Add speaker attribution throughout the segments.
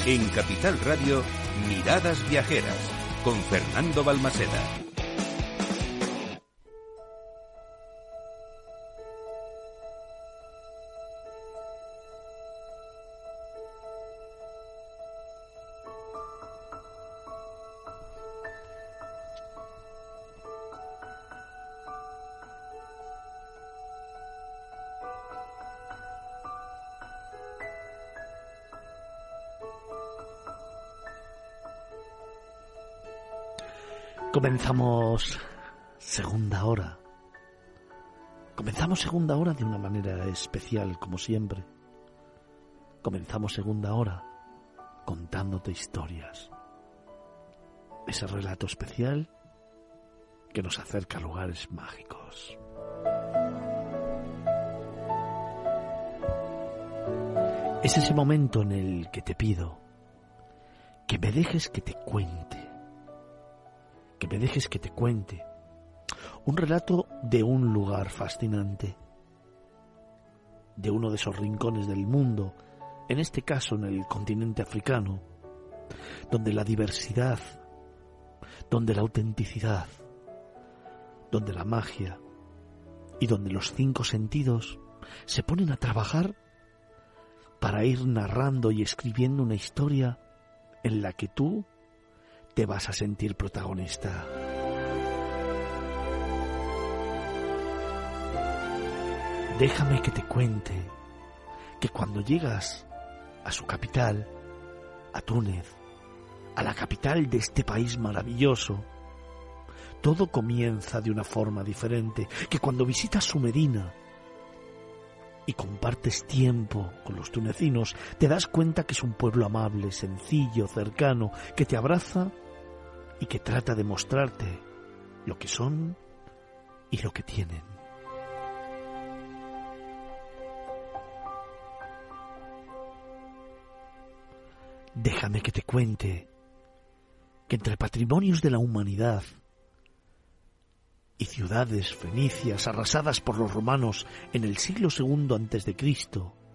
Speaker 1: En Capital Radio, Miradas Viajeras, con Fernando Balmaseda.
Speaker 2: Comenzamos segunda hora. Comenzamos segunda hora de una manera especial, como siempre. Comenzamos segunda hora contándote historias. Ese relato especial que nos acerca a lugares mágicos. Es ese momento en el que te pido que me dejes que te cuente. Que me dejes que te cuente un relato de un lugar fascinante, de uno de esos rincones del mundo, en este caso en el continente africano, donde la diversidad, donde la autenticidad, donde la magia y donde los 5 sentidos se ponen a trabajar para ir narrando y escribiendo una historia en la que tú te vas a sentir protagonista. Déjame que te cuente que cuando llegas a su capital, a Túnez, a la capital de este país maravilloso, todo comienza de una forma diferente, que cuando visitas su Medina y compartes tiempo con los tunecinos, te das cuenta que es un pueblo amable, sencillo, cercano, que te abraza y que trata de mostrarte lo que son y lo que tienen. Déjame que te cuente que entre patrimonios de la humanidad y ciudades fenicias arrasadas por los romanos en el siglo II a.C.,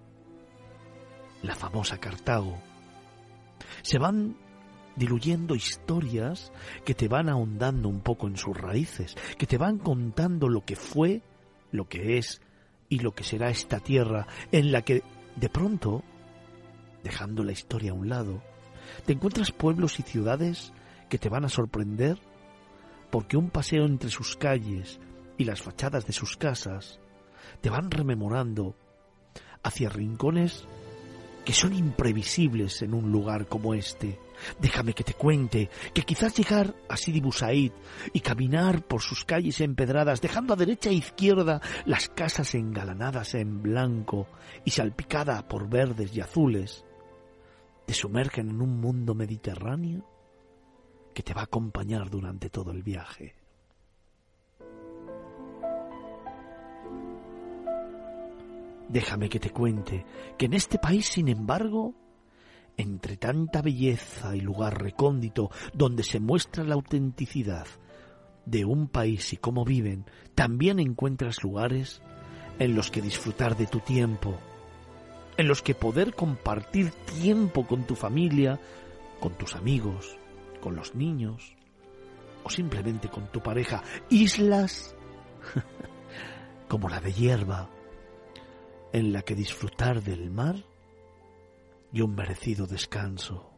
Speaker 2: la famosa Cartago, se van diluyendo historias que te van ahondando un poco en sus raíces, que te van contando lo que fue, lo que es y lo que será esta tierra en la que, de pronto, dejando la historia a un lado, te encuentras pueblos y ciudades que te van a sorprender porque un paseo entre sus calles y las fachadas de sus casas te van rememorando hacia rincones que son imprevisibles en un lugar como este. Déjame que te cuente que quizás llegar a Sidi Bou Said y caminar por sus calles empedradas, dejando a derecha e izquierda las casas engalanadas en blanco y salpicada por verdes y azules, te sumergen en un mundo mediterráneo que te va a acompañar durante todo el viaje. Déjame que te cuente que en este país, sin embargo, entre tanta belleza y lugar recóndito donde se muestra la autenticidad de un país y cómo viven, también encuentras lugares en los que disfrutar de tu tiempo, en los que poder compartir tiempo con tu familia, con tus amigos, con los niños o simplemente con tu pareja. Islas como la de Hierba, en la que disfrutar del mar y un merecido descanso.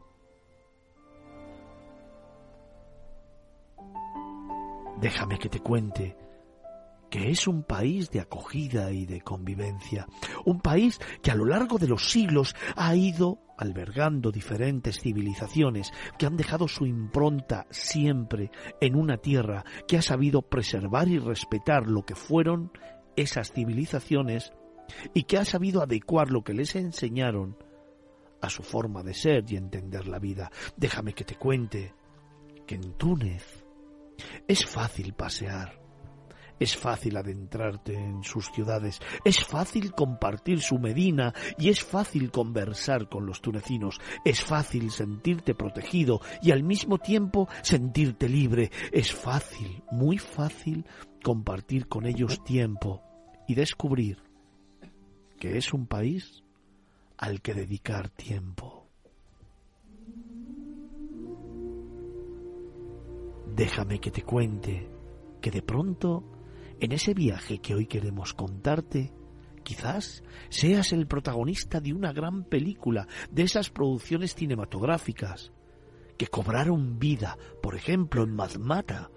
Speaker 2: Déjame que te cuente que es un país de acogida y de convivencia, un país que a lo largo de los siglos ha ido albergando diferentes civilizaciones que han dejado su impronta siempre en una tierra que ha sabido preservar y respetar lo que fueron esas civilizaciones y que ha sabido adecuar lo que les enseñaron a su forma de ser y entender la vida. Déjame que te cuente que en Túnez es fácil pasear, es fácil adentrarte en sus ciudades, es fácil compartir su Medina y es fácil conversar con los tunecinos, es fácil sentirte protegido y al mismo tiempo sentirte libre, es fácil, muy fácil compartir con ellos tiempo y descubrir que es un país al que dedicar tiempo. Déjame que te cuente que de pronto, en ese viaje que hoy queremos contarte, quizás seas el protagonista de una gran película, de esas producciones cinematográficas que cobraron vida, por ejemplo, en Matmata.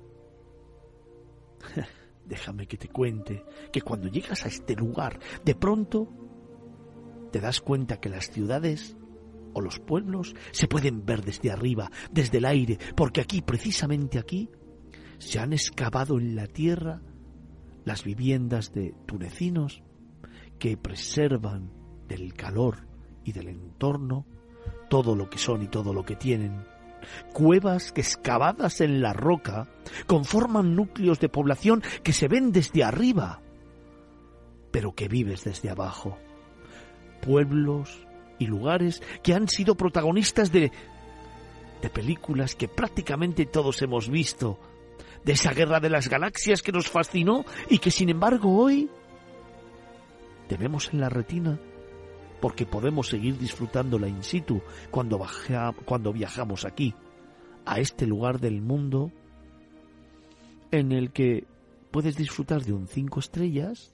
Speaker 2: Déjame que te cuente que cuando llegas a este lugar, de pronto te das cuenta que las ciudades o los pueblos se pueden ver desde arriba, desde el aire, porque aquí, precisamente aquí, se han excavado en la tierra las viviendas de tunecinos que preservan del calor y del entorno todo lo que son y todo lo que tienen. Cuevas que excavadas en la roca conforman núcleos de población que se ven desde arriba, pero que vives desde abajo. Pueblos y lugares que han sido protagonistas de películas que prácticamente todos hemos visto, de esa guerra de las galaxias que nos fascinó y que sin embargo hoy tenemos en la retina porque podemos seguir disfrutándola in situ cuando viajamos aquí, a este lugar del mundo en el que puedes disfrutar de un 5 estrellas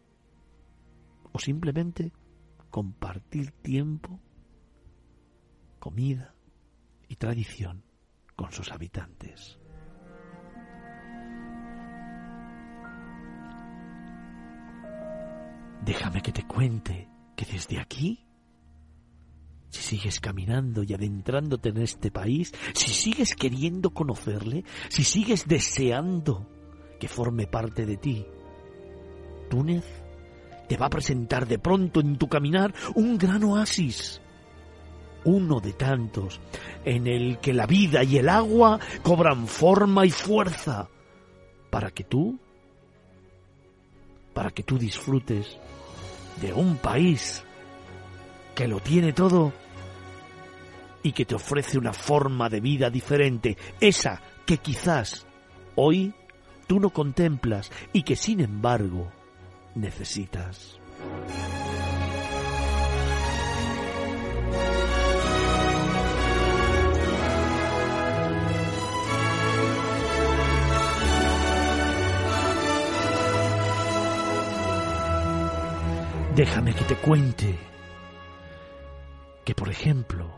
Speaker 2: o simplemente compartir tiempo, comida y tradición con sus habitantes. Déjame que te cuente que desde aquí, si sigues caminando y adentrándote en este país, si sigues queriendo conocerle, si sigues deseando que forme parte de ti, Túnez te va a presentar de pronto en tu caminar un gran oasis, uno de tantos en el que la vida y el agua cobran forma y fuerza para que tú disfrutes de un país que lo tiene todo y que te ofrece una forma de vida diferente, esa que quizás hoy tú no contemplas y que sin embargo necesitas. Déjame que te cuente que, por ejemplo,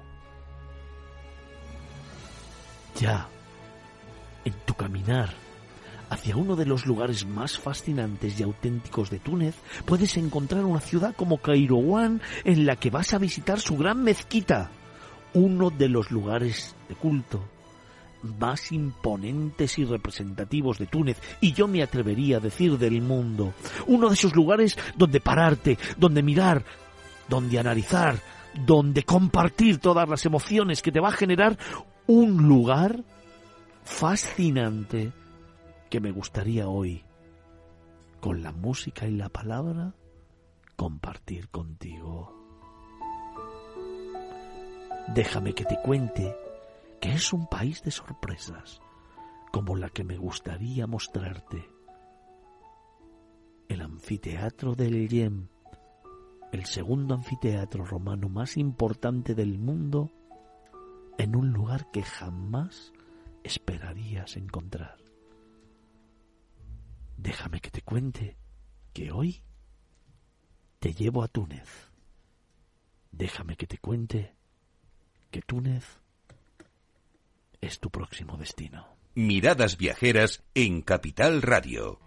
Speaker 2: ya en tu caminar hacia uno de los lugares más fascinantes y auténticos de Túnez, puedes encontrar una ciudad como Kairouan en la que vas a visitar su gran mezquita, uno de los lugares de culto más imponentes y representativos de Túnez, y yo me atrevería a decir del mundo. Uno de esos lugares donde pararte, donde mirar, donde analizar, donde compartir todas las emociones que te va a generar un lugar fascinante que me gustaría hoy, con la música y la palabra, compartir contigo. Déjame que te cuente que es un país de sorpresas, como la que me gustaría mostrarte. El anfiteatro del Yem, el segundo anfiteatro romano más importante del mundo, en un lugar que jamás esperarías encontrar. Déjame que te cuente que hoy te llevo a Túnez. Déjame que te cuente que Túnez es tu próximo destino.
Speaker 1: Miradas viajeras en Capital Radio.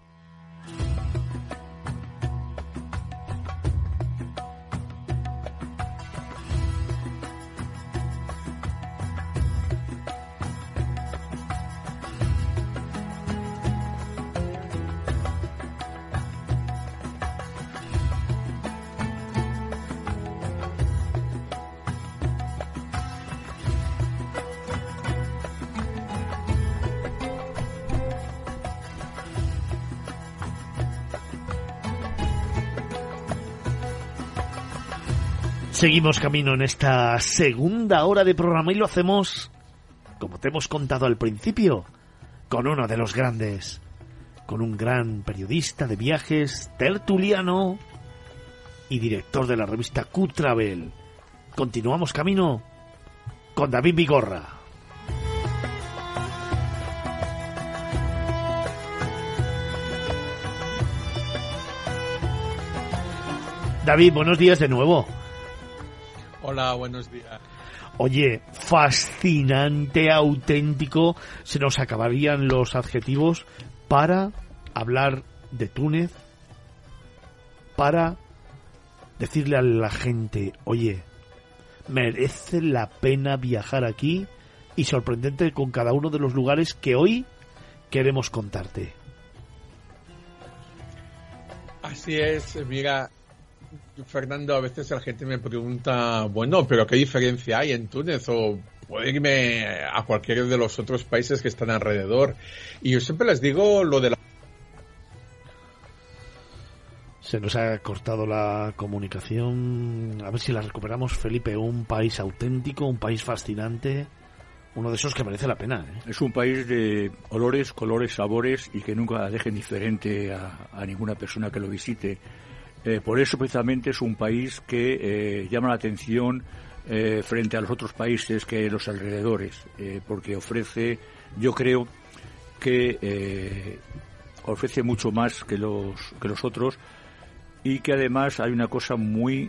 Speaker 2: Seguimos camino en esta segunda hora de programa y lo hacemos, como te hemos contado al principio, con uno de los grandes, con un gran periodista de viajes, tertuliano y director de la revista Q-Travel. Continuamos camino con David Vigorra. David, buenos días de nuevo.
Speaker 3: Hola, buenos días.
Speaker 2: Oye, fascinante, auténtico, se nos acabarían los adjetivos para hablar de Túnez, para decirle a la gente, oye, merece la pena viajar aquí, y sorprendente con cada uno de los lugares que hoy queremos contarte.
Speaker 3: Así es, mira, Fernando, a veces la gente me pregunta, bueno, pero ¿qué diferencia hay en Túnez? O puedo irme a cualquiera de los otros países que están alrededor. Y yo siempre les digo lo de la...
Speaker 2: Se nos ha cortado la comunicación. A ver si la recuperamos, Felipe. Un país auténtico, un país fascinante, uno de esos que merece la pena, ¿eh?
Speaker 4: Es un país de olores, colores, sabores y que nunca deje indiferente a ninguna persona que lo visite. Por eso precisamente es un país que llama la atención frente a los otros países que los alrededores, porque ofrece, yo creo que ofrece mucho más que los otros, y que además hay una cosa muy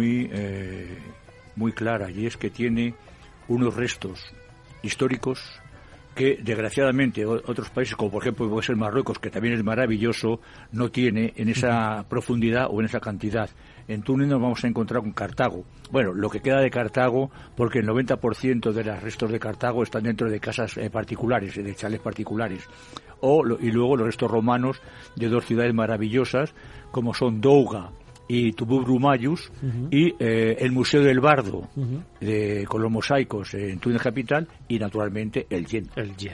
Speaker 4: clara, y es que tiene unos restos históricos que desgraciadamente otros países, como por ejemplo puede ser Marruecos, que también es maravilloso, no tiene en esa profundidad o en esa cantidad. En Túnez nos vamos a encontrar con Cartago. Bueno, lo que queda de Cartago, porque el 90% de los restos de Cartago están dentro de casas particulares, de chalés particulares. Y luego los restos romanos de dos ciudades maravillosas, como son Douga y Tubub-Rumayus, y el Museo del Bardo, con los mosaicos en Túnez capital, y naturalmente el Yen.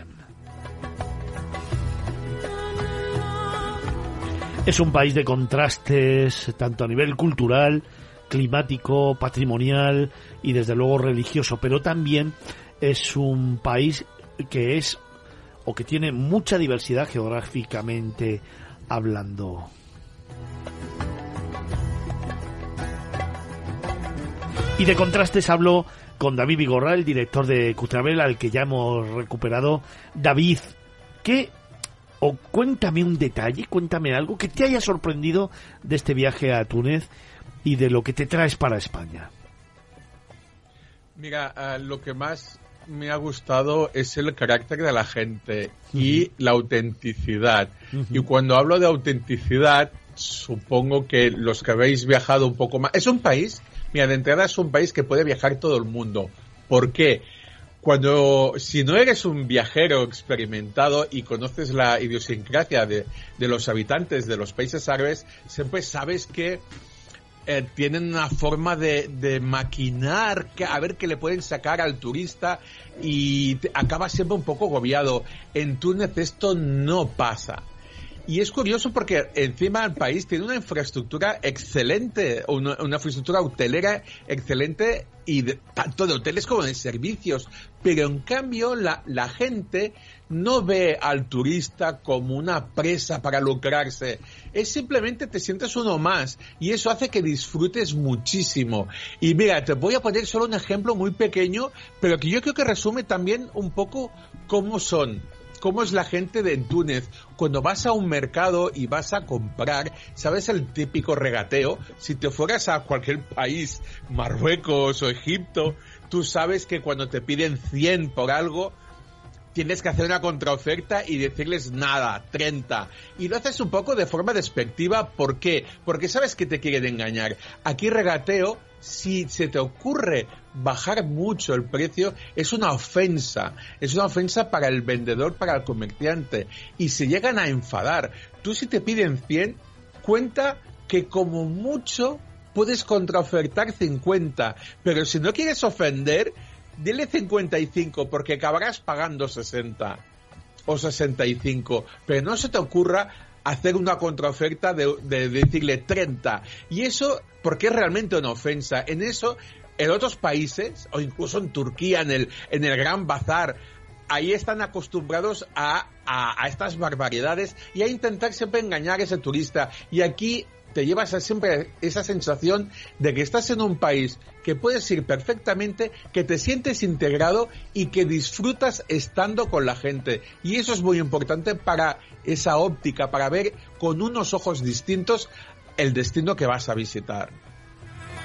Speaker 2: Es un país de contrastes, tanto a nivel cultural, climático, patrimonial y desde luego religioso, pero también es un país que es, o que tiene mucha diversidad geográficamente hablando. Y de contrastes hablo con David Vigorra, el director de Cutravel, al que ya hemos recuperado. David, cuéntame un detalle, cuéntame algo que te haya sorprendido de este viaje a Túnez y de lo que te traes para España.
Speaker 3: Mira, lo que más me ha gustado es el carácter de la gente y la autenticidad. Y cuando hablo de autenticidad, supongo que los que habéis viajado un poco más... Es un país... Mira, de entrada es un país que puede viajar todo el mundo. ¿Por qué? Si no eres un viajero experimentado y conoces la idiosincrasia de los habitantes de los países árabes, siempre sabes que tienen una forma de maquinar, a ver qué le pueden sacar al turista, y acabas siempre un poco agobiado. En Túnez esto no pasa. Y es curioso porque encima el país tiene una infraestructura excelente, una infraestructura hotelera excelente, y tanto de hoteles como de servicios. Pero en cambio la gente no ve al turista como una presa para lucrarse. Es simplemente te sientes uno más, y eso hace que disfrutes muchísimo. Y mira, te voy a poner solo un ejemplo muy pequeño, pero que yo creo que resume también un poco cómo es la gente de Túnez. Cuando vas a un mercado y vas a comprar, ¿sabes el típico regateo? Si te fueras a cualquier país, Marruecos o Egipto, tú sabes que cuando te piden 100 por algo, tienes que hacer una contraoferta y decirles nada, 30. Y lo haces un poco de forma despectiva. ¿Por qué? Porque sabes que te quieren engañar. Aquí regateo, si se te ocurre bajar mucho el precio, es una ofensa. Es una ofensa para el vendedor, para el comerciante. Y se llegan a enfadar. Tú, si te piden 100, cuenta que como mucho puedes contraofertar 50. Pero si no quieres ofender, dile 55, porque acabarás pagando 60 o 65. Pero no se te ocurra hacer una contraoferta de decirle 30. Y eso, porque es realmente una ofensa. En eso, en otros países, o incluso en Turquía, en el Gran Bazar, ahí están acostumbrados a estas barbaridades y a intentar siempre engañar a ese turista. Y aquí te llevas siempre esa sensación de que estás en un país que puedes ir perfectamente, que te sientes integrado y que disfrutas estando con la gente. Y eso es muy importante para esa óptica, para ver con unos ojos distintos el destino que vas a visitar.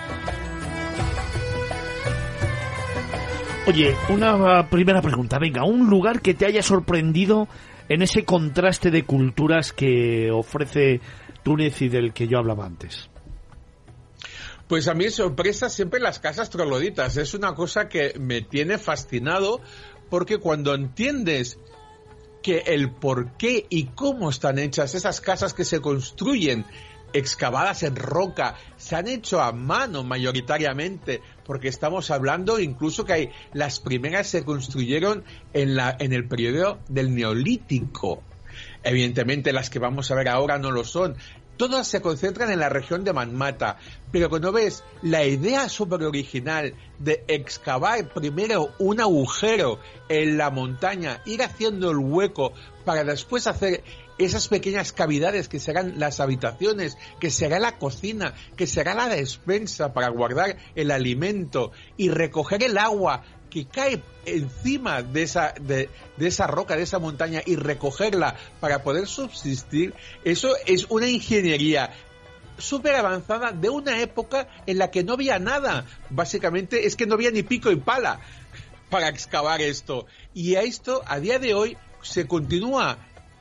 Speaker 2: Oye, una primera pregunta, venga, un lugar que te haya sorprendido en ese contraste de culturas que ofrece Túnez y del que yo hablaba antes.
Speaker 3: Pues a mí sorpresa siempre las casas trogloditas, es una cosa que me tiene fascinado, porque cuando entiendes que el por qué y cómo están hechas esas casas que se construyen excavadas en roca, se han hecho a mano mayoritariamente, porque estamos hablando incluso que las primeras se construyeron en el periodo del Neolítico. Evidentemente las que vamos a ver ahora no lo son. Todas se concentran en la región de Manmata, pero cuando ves la idea súper original de excavar primero un agujero en la montaña, ir haciendo el hueco para después hacer esas pequeñas cavidades que serán las habitaciones, que será la cocina, que será la despensa para guardar el alimento y recoger el agua que cae encima de esa roca, de esa montaña, y recogerla para poder subsistir, eso es una ingeniería súper avanzada de una época en la que no había nada. Básicamente es que no había ni pico y pala para excavar esto. Y a esto, a día de hoy, se continúa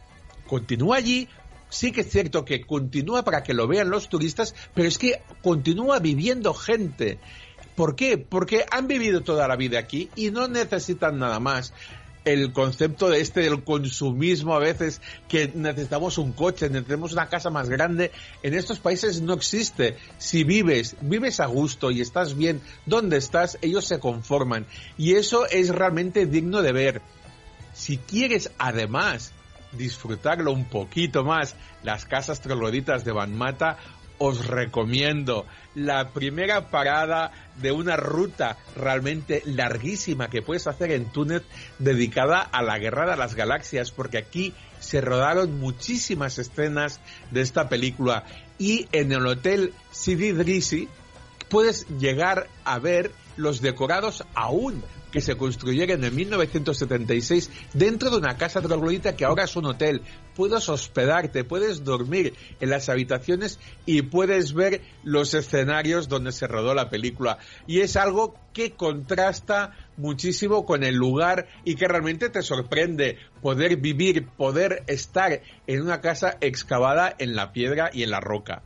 Speaker 3: allí. Sí que es cierto que continúa para que lo vean los turistas, pero es que continúa viviendo gente. ¿Por qué? Porque han vivido toda la vida aquí y no necesitan nada más. El concepto del consumismo a veces, que necesitamos un coche, necesitamos una casa más grande, en estos países no existe. Si vives a gusto y estás bien donde estás, ellos se conforman. Y eso es realmente digno de ver. Si quieres además disfrutarlo un poquito más, las casas trogloditas de Manmata, os recomiendo la primera parada de una ruta realmente larguísima que puedes hacer en Túnez, dedicada a la Guerra de las Galaxias, porque aquí se rodaron muchísimas escenas de esta película, y en el hotel Sidi Drissi puedes llegar a ver los decorados aún que se construyeron en 1976 dentro de una casa troglodita que ahora es un hotel. Puedes hospedarte, puedes dormir en las habitaciones y puedes ver los escenarios donde se rodó la película. Y es algo que contrasta muchísimo con el lugar y que realmente te sorprende poder vivir, poder estar en una casa excavada en la piedra y en la roca.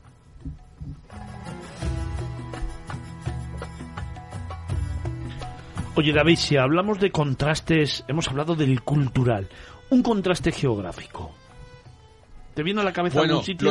Speaker 2: Oye, David, si hablamos de contrastes, hemos hablado del cultural. Un contraste geográfico. ¿Te viene a la cabeza algún sitio?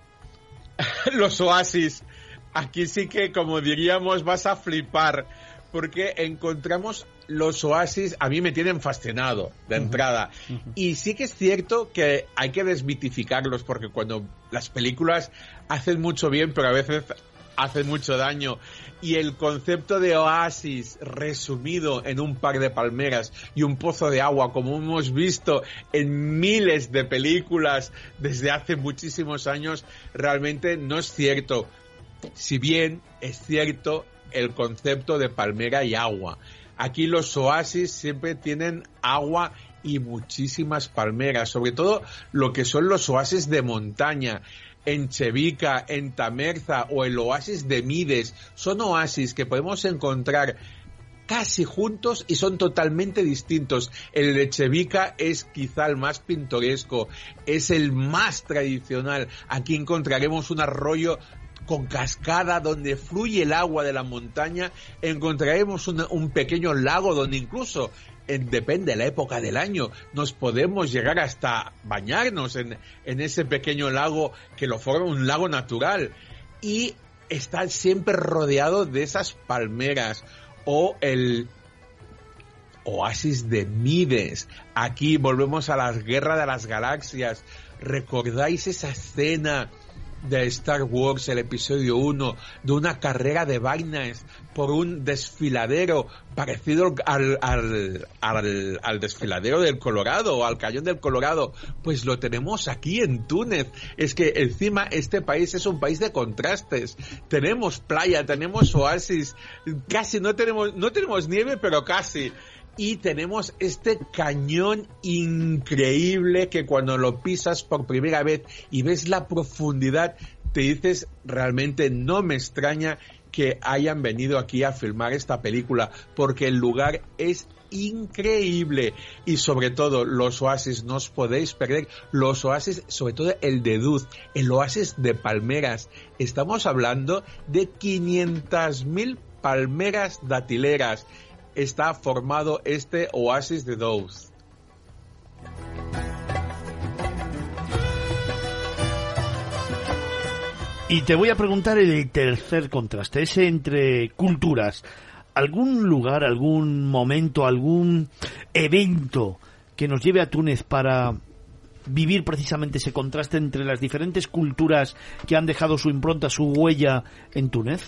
Speaker 3: Los oasis. Aquí sí que, como diríamos, vas a flipar, porque encontramos los oasis, a mí me tienen fascinado de entrada. Y sí que es cierto que hay que desmitificarlos, porque cuando las películas hacen mucho bien, pero a veces hacen mucho daño, y el concepto de oasis resumido en un par de palmeras y un pozo de agua, como hemos visto en miles de películas desde hace muchísimos años, realmente no es cierto. Si bien es cierto el concepto de palmera y agua, aquí los oasis siempre tienen agua y muchísimas palmeras, sobre todo lo que son los oasis de montaña. En Chevica, en Tamerza o el oasis de Mides, son oasis que podemos encontrar casi juntos y son totalmente distintos. El de Chevica es quizá el más pintoresco, es el más tradicional. Aquí encontraremos un arroyo con cascada donde fluye el agua de la montaña, encontraremos un pequeño lago donde incluso depende de la época del año, nos podemos llegar hasta bañarnos en ese pequeño lago que lo forma un lago natural, y está siempre rodeado de esas palmeras. O el oasis de Mides, aquí volvemos a la Guerra de las Galaxias. ¿Recordáis esa escena de Star Wars, el episodio 1, de una carrera de vainas por un desfiladero parecido al desfiladero del Colorado o al Cañón del Colorado? Pues lo tenemos aquí en Túnez. Es que encima este país es un país de contrastes. Tenemos playa, tenemos oasis, casi no tenemos nieve, pero casi. Y tenemos este cañón increíble que cuando lo pisas por primera vez y ves la profundidad, te dices, realmente no me extraña que hayan venido aquí a filmar esta película, porque el lugar es increíble y sobre todo los oasis, no os podéis perder los oasis, sobre todo el de Duz, el oasis de palmeras. Estamos hablando de 500.000 palmeras datileras. Está formado este oasis de Duz.
Speaker 2: Y te voy a preguntar el tercer contraste, ese entre culturas. ¿Algún lugar, algún momento, algún evento que nos lleve a Túnez para vivir precisamente ese contraste entre las diferentes culturas que han dejado su impronta, su huella en Túnez?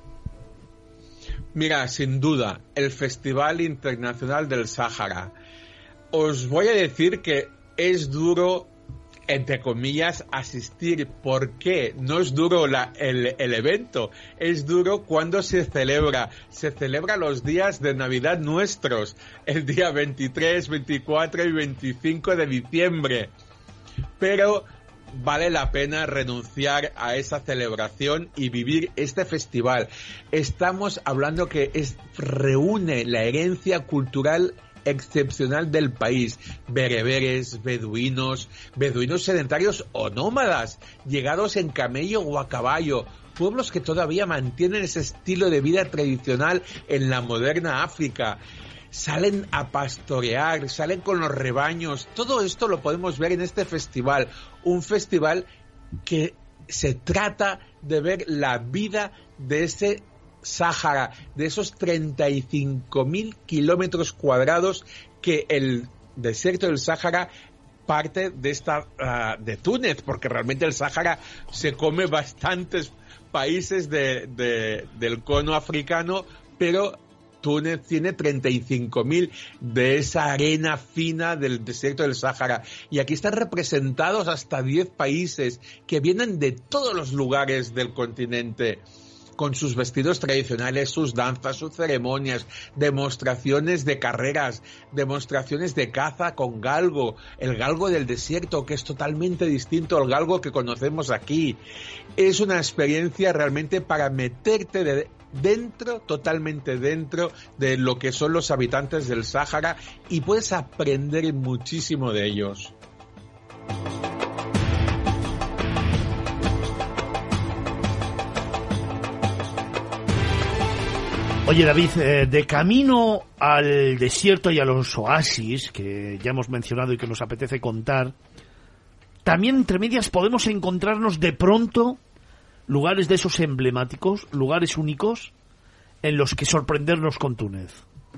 Speaker 3: Mira, sin duda, el Festival Internacional del Sáhara. Os voy a decir que es duro, entre comillas, asistir. ¿Por qué? No es duro el evento, es duro cuando se celebra. Se celebra los días de Navidad nuestros, el día 23, 24 y 25 de diciembre. Pero vale la pena renunciar a esa celebración y vivir este festival. Estamos hablando que reúne la herencia cultural excepcional del país, bereberes, beduinos sedentarios o nómadas, llegados en camello o a caballo, pueblos que todavía mantienen ese estilo de vida tradicional en la moderna África. Salen a pastorear, salen con los rebaños, todo esto lo podemos ver en este festival, un festival que se trata de ver la vida de ese Sáhara, de esos 35.000 kilómetros cuadrados que el desierto del Sáhara parte de Túnez, porque realmente el Sáhara se come bastantes países del cono africano, pero Túnez tiene 35.000 de esa arena fina del desierto del Sáhara. Y aquí están representados hasta 10 países que vienen de todos los lugares del continente, con sus vestidos tradicionales, sus danzas, sus ceremonias, demostraciones de carreras, demostraciones de caza con galgo, el galgo del desierto, que es totalmente distinto al galgo que conocemos aquí. Es una experiencia realmente para meterte totalmente dentro de lo que son los habitantes del Sáhara, y puedes aprender muchísimo de ellos.
Speaker 2: Oye, David, de camino al desierto y a los oasis, que ya hemos mencionado y que nos apetece contar, también entre medias podemos encontrarnos de pronto lugares de esos emblemáticos, lugares únicos, en los que sorprendernos con Túnez.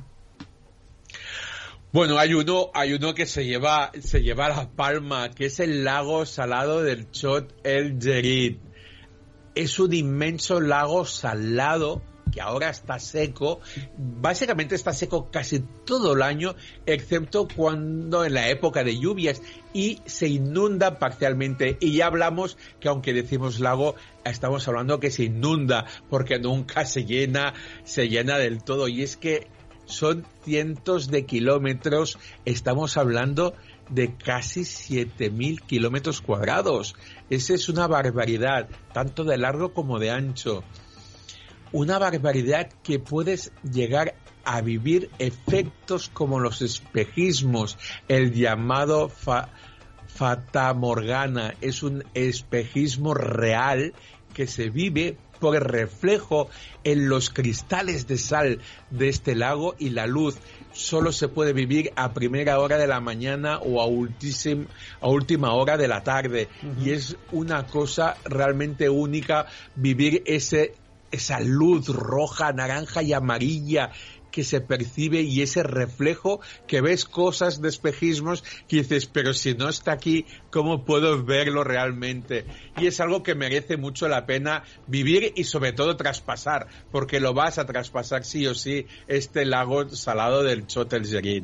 Speaker 3: Bueno, hay uno que se lleva la palma, que es el lago salado del Chott el Djerid. Es un inmenso lago salado que ahora está seco. Básicamente está seco casi todo el año, excepto cuando en la época de lluvias, y se inunda parcialmente. Y ya hablamos que, aunque decimos lago, estamos hablando que se inunda, porque nunca se llena del todo. Y es que son cientos de kilómetros, estamos hablando de casi 7.000 kilómetros cuadrados. Esa es una barbaridad, tanto de largo como de ancho. Una barbaridad que puedes llegar a vivir efectos como los espejismos, el llamado Fata Morgana. Es un espejismo real que se vive por el reflejo en los cristales de sal de este lago, y la luz solo se puede vivir a primera hora de la mañana o a última hora de la tarde. Uh-huh. Y es una cosa realmente única vivir esa luz roja, naranja y amarilla que se percibe, y ese reflejo que ves cosas de espejismos que dices, pero si no está aquí, ¿cómo puedo verlo realmente? Y es algo que merece mucho la pena vivir y sobre todo traspasar, porque lo vas a traspasar sí o sí, este lago salado del Chott el Djerid.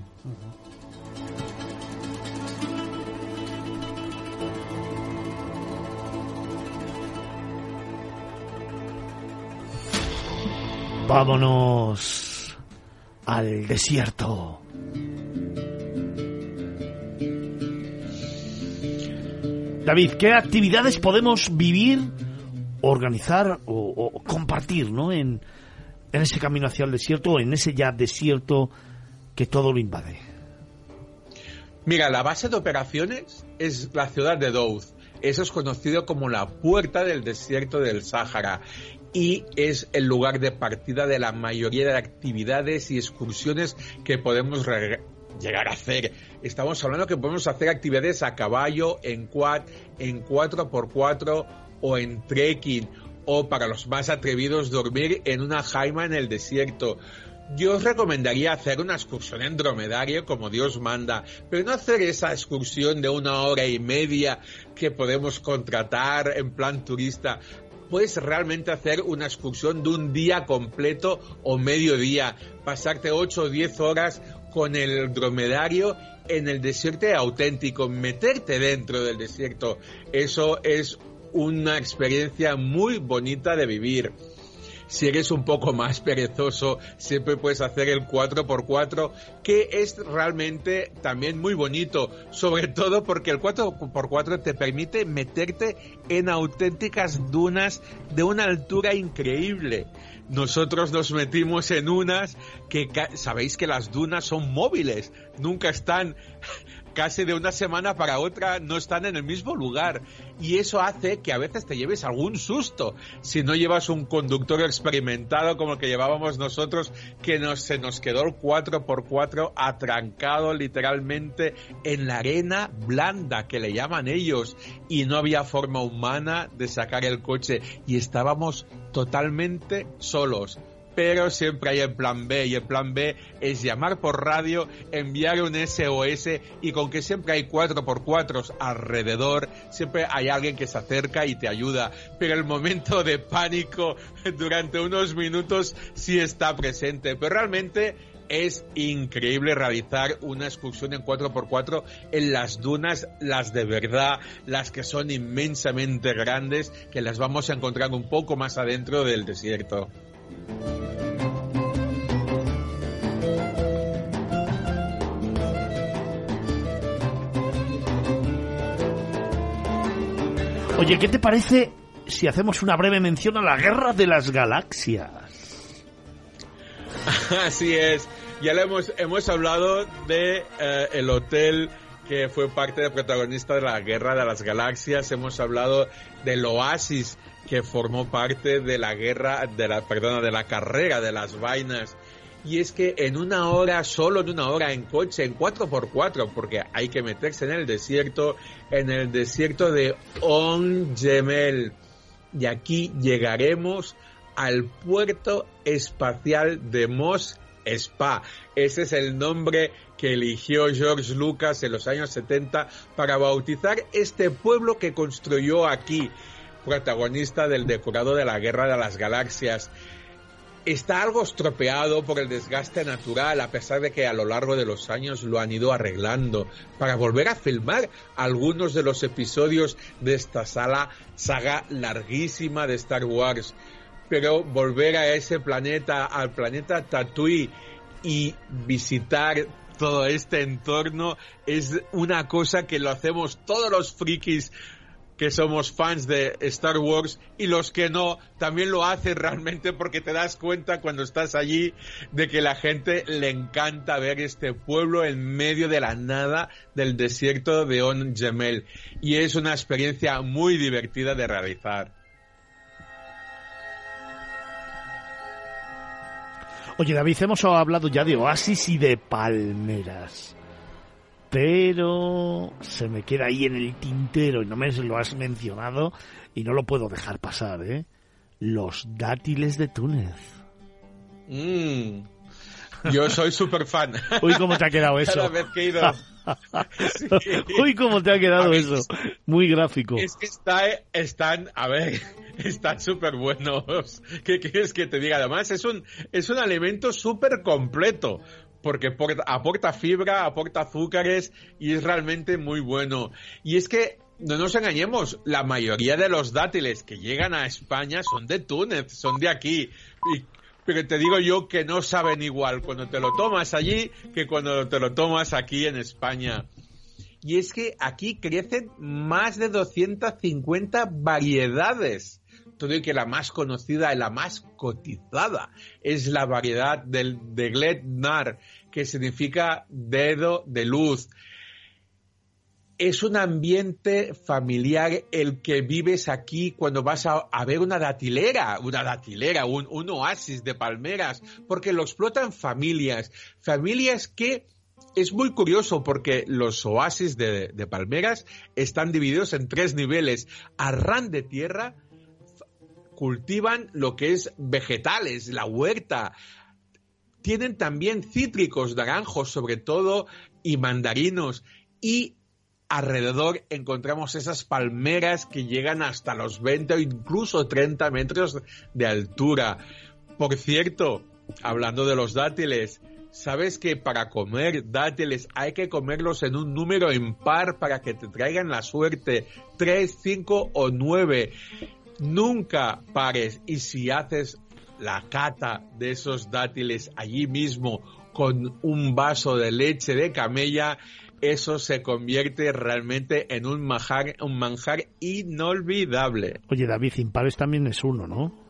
Speaker 2: Vámonos al desierto. David, ¿qué actividades podemos vivir organizar o compartir, ¿no? En ese camino hacia el desierto, o en ese ya desierto que todo lo invade.
Speaker 3: Mira, la base de operaciones es la ciudad de Douz. Eso es conocido como la puerta del desierto del Sáhara y es el lugar de partida de la mayoría de actividades y excursiones que podemos llegar a hacer. Estamos hablando que podemos hacer actividades a caballo, en quad, en 4x4 o en trekking, o para los más atrevidos dormir en una jaima en el desierto. Yo os recomendaría hacer una excursión en dromedario como Dios manda, pero no hacer esa excursión de 1 hora y media que podemos contratar en plan turista. Puedes realmente hacer una excursión de un día completo o medio día, pasarte 8 o 10 horas con el dromedario en el desierto auténtico, meterte dentro del desierto. Eso es una experiencia muy bonita de vivir. Si eres un poco más perezoso, siempre puedes hacer el 4x4, que es realmente también muy bonito, sobre todo porque el 4x4 te permite meterte en auténticas dunas de una altura increíble. Nosotros nos metimos en unas que sabéis que las dunas son móviles, nunca están... Casi de una semana para otra no están en el mismo lugar y eso hace que a veces te lleves algún susto si no llevas un conductor experimentado como el que llevábamos nosotros, que se nos quedó el 4x4 atrancado literalmente en la arena blanda que le llaman ellos y no había forma humana de sacar el coche y estábamos totalmente solos. Pero siempre hay el plan B, y el plan B es llamar por radio, enviar un SOS, y con que siempre hay 4x4 alrededor, siempre hay alguien que se acerca y te ayuda. Pero el momento de pánico durante unos minutos sí está presente. Pero realmente es increíble realizar una excursión en 4x4 en las dunas, las de verdad, las que son inmensamente grandes, que las vamos a encontrar un poco más adentro del desierto.
Speaker 2: Oye, ¿qué te parece si hacemos una breve mención a la Guerra de las Galaxias?
Speaker 3: Así es, ya hemos hablado de el hotel que fue parte del protagonista de la Guerra de las Galaxias, hemos hablado del Oasis que formó parte de la de la carrera de las vainas. Y es que solo en una hora en coche, en 4x4, porque hay que meterse en el desierto de On Gemel. Y aquí llegaremos al puerto espacial de Mos Espa. Ese es el nombre que eligió George Lucas en los años 70 para bautizar este pueblo que construyó aquí, protagonista del decorado de la Guerra de las Galaxias. Está algo estropeado por el desgaste natural, a pesar de que a lo largo de los años lo han ido arreglando para volver a filmar algunos de los episodios de esta saga larguísima de Star Wars. Pero volver a ese planeta, al planeta Tatooine, y visitar todo este entorno es una cosa que lo hacemos todos los frikis que somos fans de Star Wars, y los que no también lo hacen realmente, porque te das cuenta cuando estás allí de que la gente le encanta ver este pueblo en medio de la nada del desierto de On Gemel, y es una experiencia muy divertida de realizar.
Speaker 2: Oye, David, hemos hablado ya de oasis y de palmeras, pero se me queda ahí en el tintero y no me lo has mencionado y no lo puedo dejar pasar, ¿eh? Los dátiles de Túnez.
Speaker 3: Yo soy súper fan.
Speaker 2: Uy, ¿cómo te ha quedado eso?
Speaker 3: Cada vez que he ido...
Speaker 2: Sí. Uy, ¿cómo te ha quedado eso? Muy gráfico.
Speaker 3: Es que están súper buenos. ¿Qué quieres que te diga? Además, es un alimento súper completo, porque aporta fibra, aporta azúcares y es realmente muy bueno. Y es que, no nos engañemos, la mayoría de los dátiles que llegan a España son de Túnez, son de aquí. Pero te digo yo que no saben igual cuando te lo tomas allí que cuando te lo tomas aquí en España. Y es que aquí crecen más de 250 variedades todo y que la más conocida y la más cotizada es la variedad de Glednar, que significa dedo de luz. Es un ambiente familiar el que vives aquí cuando vas a ver una datilera, un oasis de palmeras, porque lo explotan familias que es muy curioso porque los oasis de palmeras están divididos en 3 niveles. A ras de tierra cultivan lo que es vegetales, la huerta. Tienen también cítricos, naranjos sobre todo, y mandarinos, y alrededor encontramos esas palmeras que llegan hasta los 20 o incluso 30 metros de altura. Por cierto, hablando de los dátiles, ¿sabes que para comer dátiles hay que comerlos en un número impar para que te traigan la suerte? 3, 5 o 9. Nunca pares. Y si haces la cata de esos dátiles allí mismo con un vaso de leche de camella, eso se convierte realmente en un manjar inolvidable.
Speaker 2: Oye, David, impares también es 1, ¿no?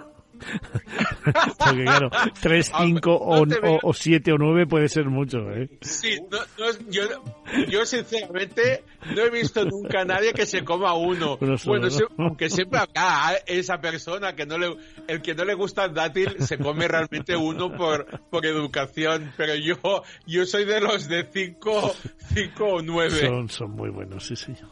Speaker 2: Porque claro, 3, 5 o 7 o 9 puede ser mucho, ¿eh?
Speaker 3: Sí, yo sinceramente no he visto nunca a nadie que se coma 1. Bueno, aunque siempre acá esa persona que el que no le gusta el dátil se come realmente 1 por educación, pero yo soy de los de 5 o 9.
Speaker 2: Son muy buenos, sí, señor.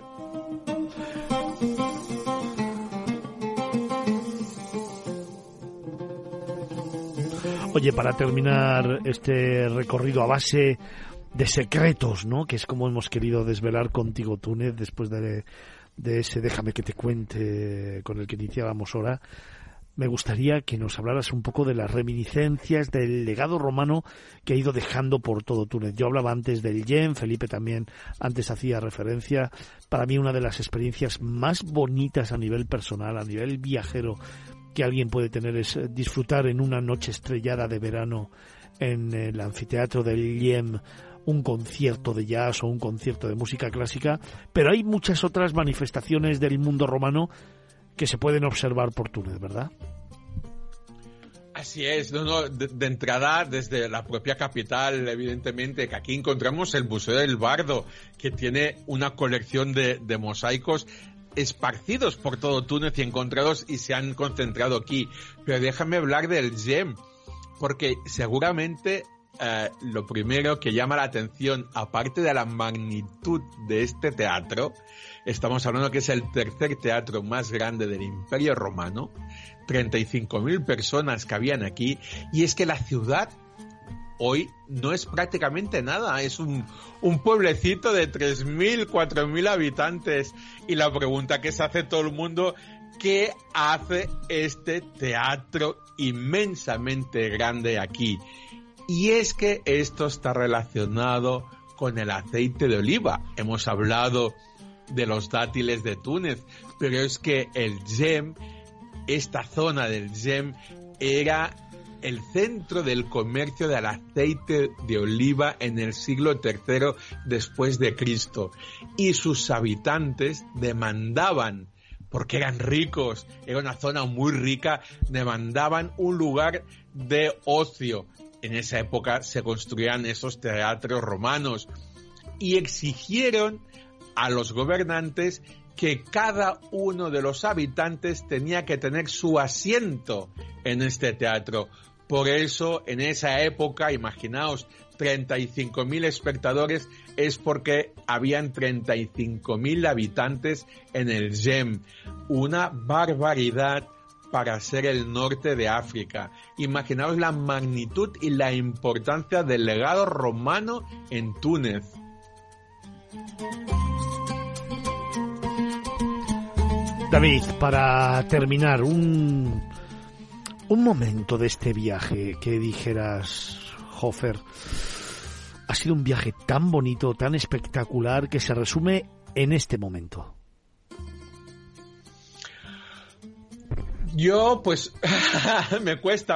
Speaker 2: Oye, para terminar este recorrido a base de secretos, ¿no? Que es como hemos querido desvelar contigo, Túnez, después de ese Déjame que te cuente con el que iniciábamos ahora. Me gustaría que nos hablaras un poco de las reminiscencias del legado romano que ha ido dejando por todo Túnez. Yo hablaba antes del Yem, Felipe también antes hacía referencia. Para mí una de las experiencias más bonitas a nivel personal, a nivel viajero, que alguien puede tener es disfrutar en una noche estrellada de verano en el anfiteatro del Yem un concierto de jazz o un concierto de música clásica, pero hay muchas otras manifestaciones del mundo romano que se pueden observar por Túnez, ¿verdad?
Speaker 3: Así es, de entrada desde la propia capital, evidentemente, que aquí encontramos el Museo del Bardo, que tiene una colección de mosaicos esparcidos por todo Túnez y encontrados y se han concentrado aquí. Pero déjame hablar del Yem, porque seguramente lo primero que llama la atención, aparte de la magnitud de este teatro, estamos hablando que es el tercer teatro más grande del Imperio Romano, 35.000 personas que habían aquí, y es que la ciudad hoy no es prácticamente nada, es un pueblecito de 3.000, 4.000 habitantes, y la pregunta que se hace todo el mundo, ¿qué hace este teatro inmensamente grande aquí? Y es que esto está relacionado con el aceite de oliva. Hemos hablado de los dátiles de Túnez, pero es que el Yem, esta zona del Yem, era el centro del comercio del aceite de oliva en el siglo III después de Cristo. Y sus habitantes demandaban, porque eran ricos, era una zona muy rica, demandaban un lugar de ocio. En esa época se construían esos teatros romanos y exigieron a los gobernantes que cada uno de los habitantes tenía que tener su asiento en este teatro. Por eso, en esa época, imaginaos, 35.000 espectadores, es porque habían 35.000 habitantes en el Yem. Una barbaridad para ser el norte de África. Imaginaos la magnitud y la importancia del legado romano en Túnez.
Speaker 2: David, para terminar, un momento de este viaje que dijeras, Hofer, ha sido un viaje tan bonito, tan espectacular, que se resume en este momento.
Speaker 3: Yo, pues, me cuesta.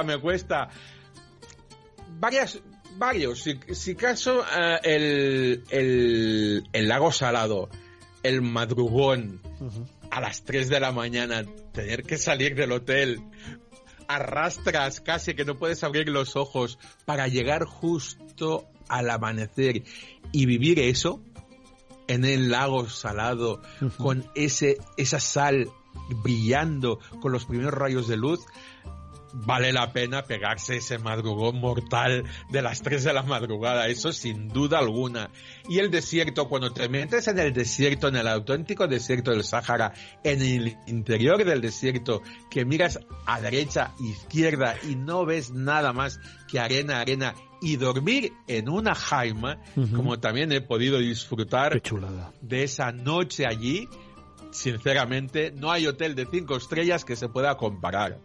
Speaker 3: Varios. Si caso, el lago Salado, el Madrugón. Uh-huh. a las 3 de la mañana, tener que salir del hotel, arrastras casi que no puedes abrir los ojos para llegar justo al amanecer y vivir eso en el lago salado, con esa sal brillando, con los primeros rayos de luz, vale la pena pegarse ese madrugón mortal de las 3 de la madrugada, eso sin duda alguna. Y el desierto, cuando te metes en el desierto, en el auténtico desierto del Sáhara, en el interior del desierto, que miras a derecha, izquierda y no ves nada más que arena, y dormir en una jaima, como también he podido disfrutar de esa noche allí, sinceramente, no hay hotel de 5 estrellas que se pueda comparar.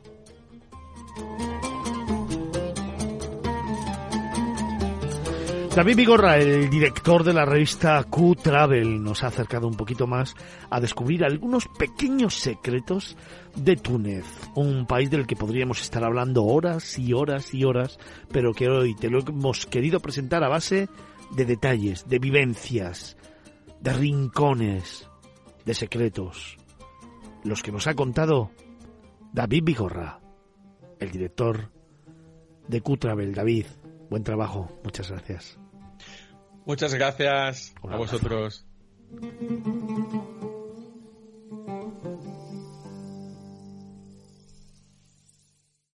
Speaker 2: David Vigorra, el director de la revista Q Travel, nos ha acercado un poquito más a descubrir algunos pequeños secretos de Túnez, un país del que podríamos estar hablando horas y horas y horas, pero que hoy te lo hemos querido presentar a base de detalles, de vivencias, de rincones, de secretos, los que nos ha contado David Vigorra, el director de Q Travel. David, buen trabajo, muchas gracias.
Speaker 3: Muchas gracias a vosotros.